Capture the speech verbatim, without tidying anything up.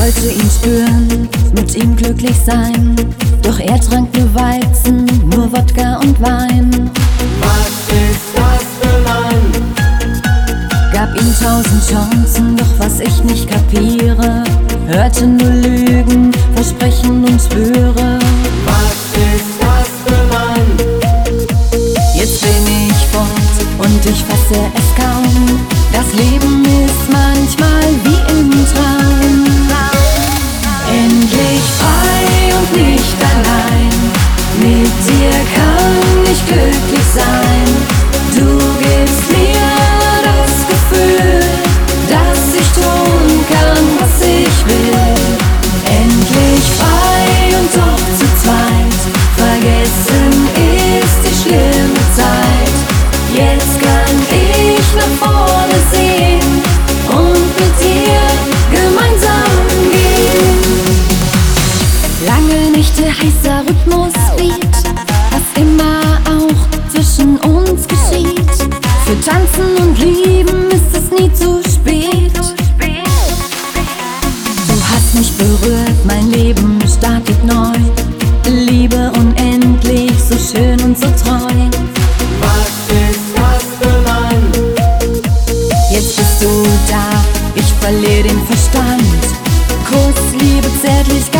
wollte ihn spüren, mit ihm glücklich sein. Doch er trank nur Weizen, nur Wodka und Wein. Was ist das für Mann? Gab ihm tausend Chancen, doch was ich nicht kapiere, hörte nur Lügen, Versprechen und Schwüre. Was ist das für Mann? Jetzt bin ich fort und ich fasse es kaum. Das Leben ist manchmal wie im Traum. Endlich frei und nicht allein. Mit dir kann ich glücklich sein. Du gibst mir das Gefühl, dass ich tun kann, was ich will. Endlich frei und doch zu zweit. Vergessen ist die schlimme Zeit. Jetzt kann ich nach vorne sehen und mit dir gemeinsam gehen. Lange Nächte, heißer Rhythmusbeat, was immer auch zwischen uns geschieht. Für Tanzen und Lieben ist es nie zu spät. Du hast mich berührt, mein Leben startet neu. Liebe unendlich, so schön und so treu. Was ist das für Mann? Jetzt bist du da, ich verliere den Verstand. Kuss, Liebe, Zärtlichkeit.